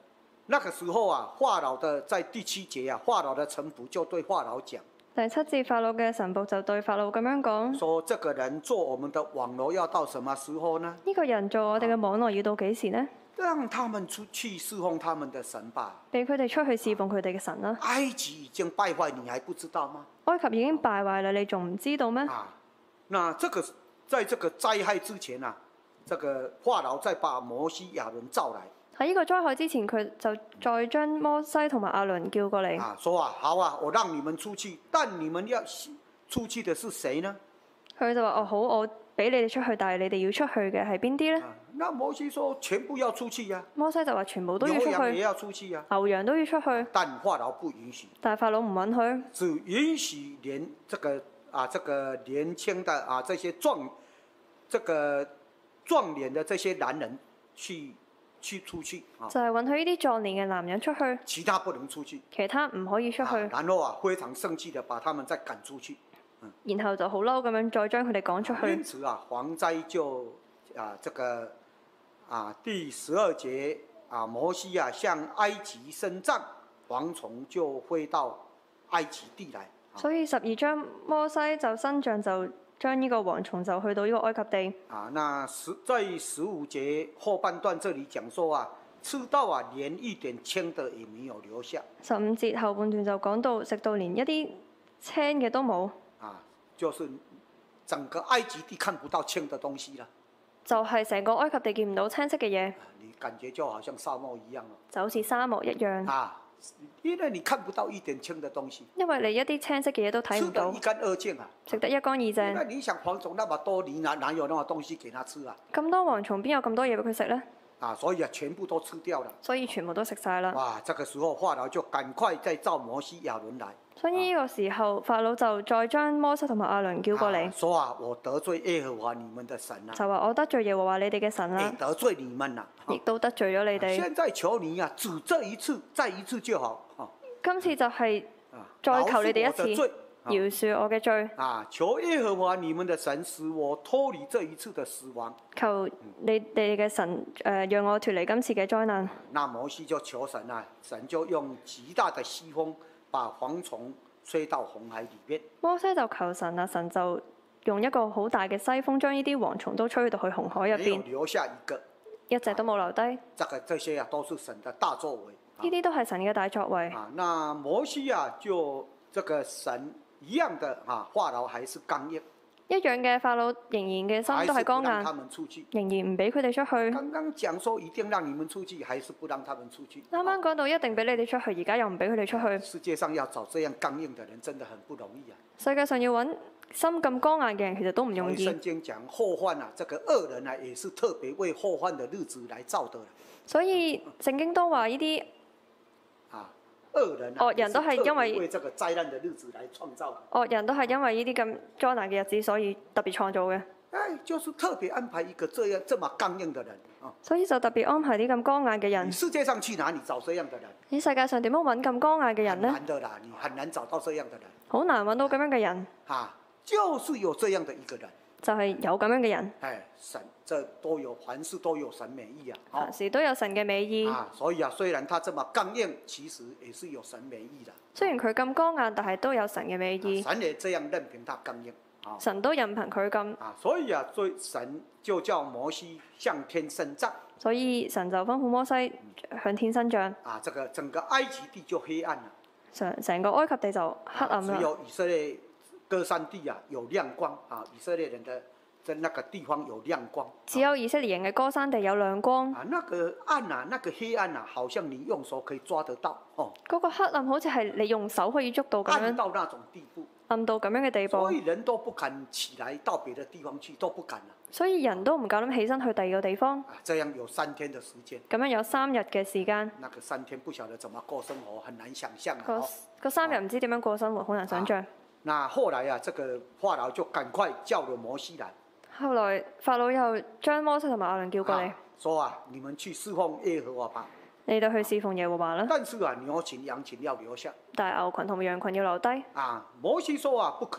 那個時候啊，法老的在第七節啊，法老的臣僕就對法老講。 第七節，法老嘅臣僕就對法老咁樣講： 說這個人做我們的網羅要到什麼時候呢？ 呢個人做我哋嘅網羅要到幾時呢？ 讓他們出去侍奉他們的神吧。 俾佢哋出去侍奉佢哋嘅神啦。 埃及已經敗壞，你還不知道嗎？ 埃及已經敗壞啦，你仲唔知道咩？ 啊，那這個在這個災害之前啊，這個法老再把摩西亞倫召來。 喺呢個災害之前，佢就再將摩西同埋亞倫叫過嚟。 啊，說啊，好啊，我讓你們出去，但你們要出去的是誰呢？ 佢就話：哦，好，我俾你哋出去，但係你哋要出去嘅係邊啲呢？ 啊，那摩西說全部要出去呀、啊。 摩西就話全部都要出牛羊也去， 要出去呀、啊。 牛羊都要出去， 但法老不允許， 但係法老唔允許， 只允許年這個啊這個年輕的啊這些壯這個壯年的這些男人去。去出去啊！ 就係允許呢啲壯年嘅男人出去， 其他不能出去， 其他唔可以出去。 啊、然後啊，非常生氣的把他們再趕出去， 嗯、然後就好嬲咁樣再將佢哋趕出去。 因此啊，蝗災就啊這個啊第十二節啊，摩西啊向埃及伸杖，蝗蟲就飛到埃及地來。啊、 所以十二章摩西就伸杖就。將呢個蝗蟲就去到呢個埃及地。啊， 那十在十五節後半段這裡講說啊，吃到啊連一點青的也沒有留下。 十五節後半段就講到食到連一啲青嘅都冇。 啊，就是整個埃及地看不到青的東西啦。 就係成個埃及地見唔到青色嘅嘢。 你感覺就好像沙漠一樣咯。 就好似沙漠一樣。 啊。因為你看不到一點青的東西， 因為你一啲青色嘅嘢都睇唔到， 吃得一乾二淨啊， 食得一乾二淨。 那你想蝗蟲那麼多，你哪哪有那麼東西給它吃啊？ 咁多蝗蟲邊有咁多嘢俾佢食呢？ 啊，所以啊，全部都吃掉了。 所以全部都食晒啦。 哇，這個時候法老就趕快再召摩西亞倫來。 所以呢個時候，法老就再將摩西同埋亞倫叫過嚟， 說啊，我得罪耶和華你們的神啦。 就話我得罪耶和華你哋嘅神啦。 得罪你們啦， 亦都得罪咗你哋。 現在求你啊，只這一次，再一次就好。 今次就係再求你哋一次，饒恕我嘅罪。 啊，求耶和華你們的神使我脫離這一次的死亡。 求你哋嘅神誒、呃，讓我脫離今次嘅災難。 那摩西就求神啊，神就用極大的西風把蝗蟲吹到紅海裡面。摩西就求神啊，神就用一個好大嘅西風將呢啲蝗蟲都吹到去紅海入邊， 留下一個， 一隻都冇留低。 這個這些啊，都是神的大作為。 呢啲都係神嘅大作為。 啊，那摩西啊，就這個神一樣的啊，法老還是剛硬。 一樣嘅法老仍然嘅心都係剛硬，仍然唔俾佢哋出去。 剛剛講說一定讓你們出去，還是不讓他們出去。 啱啱講到一定俾你哋出去，而家又唔俾佢哋出去。 世界上要找這樣剛硬的人，真的很不容易啊！ 世界上要揾心咁剛硬嘅人，其實都唔容易。 聖經講後患啊，這個惡人啊，也是特別為後患的日子來造的。 所以聖經都話呢啲。 啊，惡人啊， 惡人都係因為為這個災難的日子來創造。 惡人都係因為呢啲咁災難嘅日子，所以特別創造嘅。 哎，就是特別安排一個這樣這麼剛硬的人啊。 所以就特別安排啲咁剛硬嘅人。 你世界上去哪裡找這樣的人？ 喺世界上點樣揾咁剛硬嘅人呢？ 很難的啦，你很難找到這樣的人。 好難揾到咁樣嘅人。 啊，就是有這樣的一個人。 就係有咁樣嘅人。 哎，神，這都有，凡事都有神美意啊。 凡事都有神嘅美意。 啊，所以啊，雖然他這麼剛硬，其實也是有神美意的。 雖然佢咁剛硬，但係都有神嘅美意。 神也這樣任憑他剛硬。啊， 神都任憑佢咁。 啊，所以啊，所以神就叫摩西向天伸杖。 所以神就吩咐摩西向天伸杖。 啊，這個整個埃及地就黑暗了。 成成個埃及地就黑暗啦。 只有以色列歌珊地啊有亮光啊，以色列人的在那個地方有亮光。 只有以色列人嘅歌珊地有亮光。 啊，那個暗啊，那個黑暗啊，好像你用手可以抓得到哦。 嗰個黑暗好似係你用手可以捉到咁樣。 暗到那種地步。 暗到咁樣嘅地步。 所以人都不敢起來到別的地方去，都不敢啦。 所以人都唔夠膽起身去第二個地方。 啊，這樣有三天的時間。 咁樣有三日嘅時間。 那個三天不曉得怎麼過生活，很難想象啊。 個個三日唔知點樣過生活，好難想像。 那後來啊，這個法老就趕快叫了摩西來。 後來法老又將摩西同埋亞倫叫過嚟， 說啊，你們去侍奉耶和華吧。 你哋去侍奉耶和華啦。 但是啊，牛群羊群要留下。 但係牛群同埋羊群要留低。 啊，摩西說啊，不可以。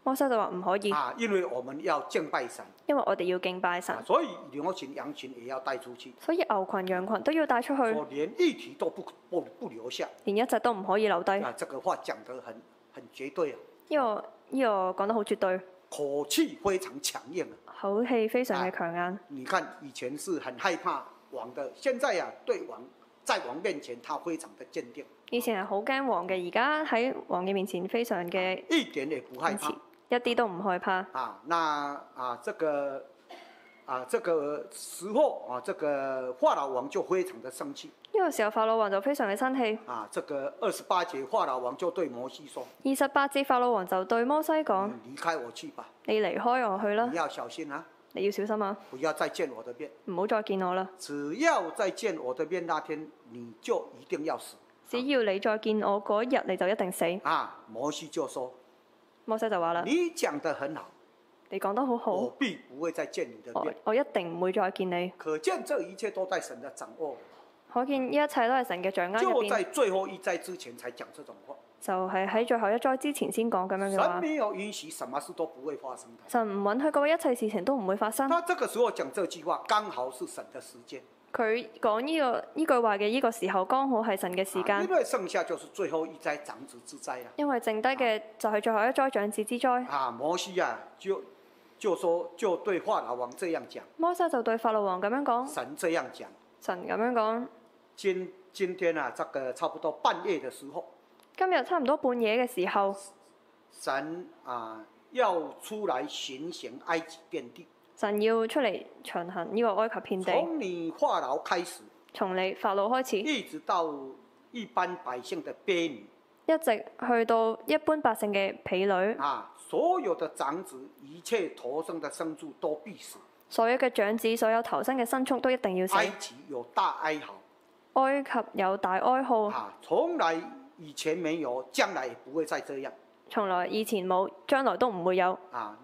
摩西就話唔可以， 啊，因為我們要敬拜神， 因為我哋要敬拜神， 啊所以牛群羊群也要帶出去， 所以牛群羊群都要帶出去， 我連一體都不不不留下。 連一隻都唔可以留低。 啊，這個話講得很很絕對啊， 呢、個呢、個講得好絕對， 口氣非常強硬啊。 口氣非常嘅強硬。 你看以前是很害怕王的，現在呀、啊、對王在王面前他非常的堅定， 以前係好驚王嘅，而家喺王嘅面前非常嘅一點也不害怕。 一啲都唔害怕。 啊，那啊這個啊這個時候啊，這個法老王就非常的生氣。 呢個時候法老王就非常嘅生氣。 啊，這個二十八節法老王就對摩西說： 二十八節法老王就對摩西講： 你離開我去吧， 你離開我去啦你，要小心啊， 你要小心啊， 不要再見我的面。 唔好再見我啦。 只要再見我的面那天，你就一定要死。 只要你再見我嗰日，你就一定死。 啊，摩西就說： 摩西就話啦： 你講得很好， 你講得好我好， 必不會再見你的我面。 我一定唔會再見你。 可見這一切都在神的掌握， 可見呢一切都係神嘅掌握入就在邊， 最後一災之前才講這種話。 就係喺最後一災之前先講咁樣嘅話。 神沒有允許什麼事都不會發生的。 神唔允許嗰個一切事情都唔會發生。 他這個時候講這句話，剛好是神的時間。 佢講呢個呢句話嘅呢個時候，剛好係神嘅時間， 啊因為剩下就是最後一災長子之災啦。 因為剩低嘅就係最後一災長子之災。 啊，摩西啊，就就說就對法老王這樣講， 摩西就對法老王咁樣講， 神這樣講。 神咁樣講。 今今天啊，這個差不多半夜的時候， 今日差唔多半夜嘅時候， 神啊要出來巡行埃及遍地。 神要出嚟巡行呢個埃及遍地， 從你法老開始， 從你法老開始， 一直到一般百姓的婢女， 一直去到一般百姓嘅婢女， 啊，所有的長子，一切頭生的牲畜都必死。 所有嘅長子，所有頭生嘅牲畜都一定要死。 埃及有大哀嚎， 埃及有大哀號， 啊，從來以前沒有，將來也不會再這樣。 從來以前冇，將來都唔會有。 啊，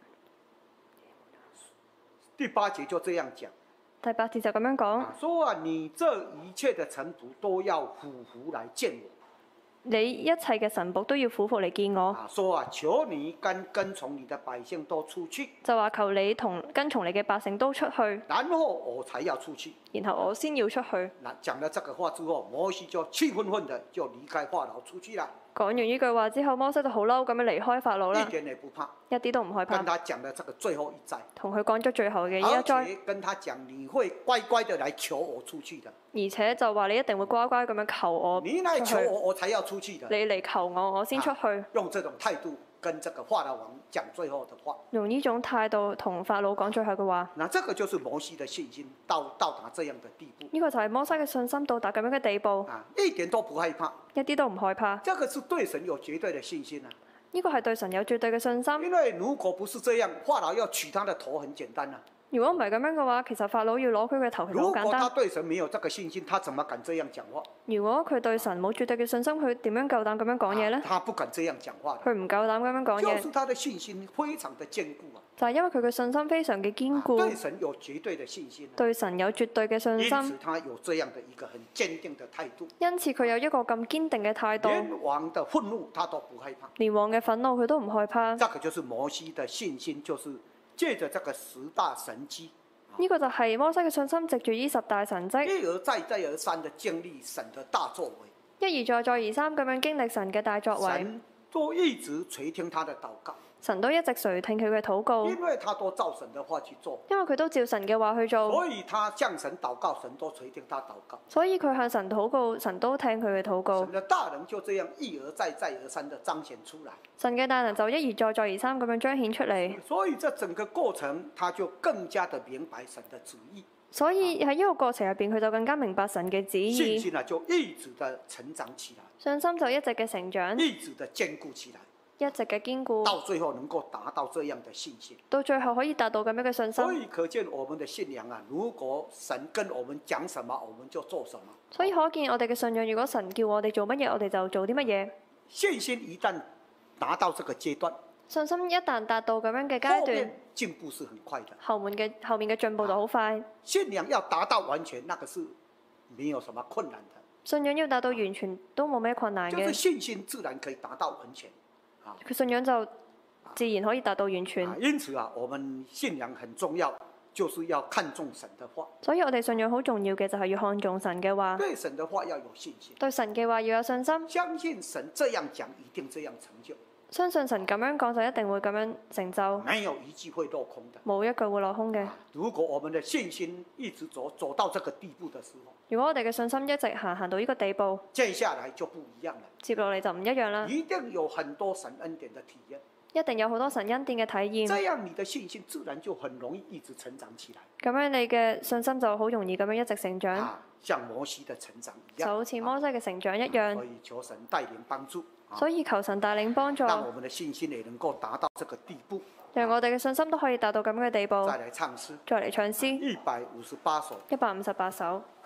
第八節就這樣講。 第八節就咁樣講， 啊，說啊，你這一切的臣僕都要俯伏來見我。 你一切嘅臣僕都要俯伏嚟見我。 啊，說啊，求你跟跟從你的百姓都出去， 就話求你同跟從你嘅百姓都出去， 然後我才要出去。 然後我先要出去。 那講了這個話之後，摩西就氣憤憤的就離開法老出去了。 講完呢句話之後，摩西就好嬲咁樣離開法老啦一，點也不怕， 一啲都唔害怕跟。他講了這個最後一災， 同佢講咗最後嘅呢一而災， 且跟他講你會乖乖的來求我出去的， 而且就話你一定會乖乖咁樣求我你來出去， 求我，我才要出去的。 你嚟求我，我先出去。 啊用這種態度跟這個法老王講最後的話， 用呢種態度同法老講最後嘅話， 那這個就是摩西的信心到到達這樣的地步呢個就係摩西嘅信心到達咁樣嘅地步， 啊，一點都不害怕。 一啲都唔害怕。 這個是對神有絕對的信心啊！ 呢個係對神有絕對嘅信心。 因為如果不是這樣，法老要取他的頭很簡單啊。 如果唔係咁樣嘅話，其實法老要攞佢嘅頭其實好簡如果他單。 對神沒有這個信心，他怎麼敢這樣講話？ 如果佢對神冇絕對嘅信心，佢點樣夠膽咁樣講嘢呢啊？他不敢這樣講話的， 佢唔夠膽咁樣講嘢， 就是他的信心非常的堅固啊！ 就係因為佢嘅信心非常嘅堅固， 對神有絕對的信心啊， 對神有絕對嘅信因此心， 他有這樣的一個很堅定的態度， 因此佢有一個咁堅定嘅態度， 連王的憤怒他都不害怕。 連王嘅憤怒佢都唔害怕。 這個就是摩西的信心，就是借着這個十大神蹟， 呢個就係摩西嘅信心，藉住呢十大神蹟， 一而再再而三的經歷神的大作為， 一而再再而三咁樣經歷神嘅大作為， 神都一直垂聽他的禱告。 神都一直垂聽佢嘅禱告， 因為他都照神的話去做， 因為佢都照神嘅話去做， 所以他向神禱告，神都垂聽他禱告。 所以佢向神禱告，神都聽佢嘅禱告神。的大能就這樣一而再再而三的彰顯出來， 神嘅大能就一而再再而三咁樣彰顯出嚟， 所以這整個過程他就更加的明白神的旨意， 所以喺呢個過程入邊，佢就更加明白神嘅旨意， 信心呢就一直的成長起來， 信心就一直嘅成長， 一直的堅固起來， 一直嘅堅固， 到最後能夠達到這樣的信心。 到最後可以達到咁樣嘅信心。 所以可見我們的信仰啊，如果神跟我們講什麼，我們就做什麼。 所以可見我哋嘅信仰，如果神叫我哋做乜嘢，我哋就做啲乜嘢。 信心一旦達到這個階段， 信心一旦達到咁樣嘅階段， 後面進步是很快的。 後面嘅後面嘅進步就好快。 信仰要達到完全，那個是沒有什麼困難的。 信仰要達到完全都冇咩困難就是嘅， 信心自然可以達到完全。啊佢信仰就自然可以達到完全。 啊，因此啊，我們信仰很重要，就是要看重神的話。 所以我哋信仰好重要嘅就係要看重神嘅話， 對神的話要有信心， 對神嘅話要有信心， 相信神這樣講一定這樣成就， 相信神咁樣講就一定會咁樣成就， 沒有一句會落空的。 冇一句會落空嘅。 如果我們的信心一直走走到這個地步的時候， 如果我哋嘅信心一直行行到呢個地步， 接下來就不一樣了， 接落嚟就唔一樣啦， 一定有很多神恩典的體驗。 一定有好多神恩典嘅體驗， 這樣你的信心自然就很容易一直成長起來。 咁樣你嘅信心就好容易咁樣一直成長， 啊，像摩西的成長一樣， 就好似摩西嘅成長一樣。 所以求神帶領幫助，啊所以求神帶領幫助， 讓我們的信心也能夠達到這個地步。 讓我哋嘅信心都可以達到咁樣嘅地步。 再來唱詩， 再嚟唱詩， 一百五十八首。 一百五十八首。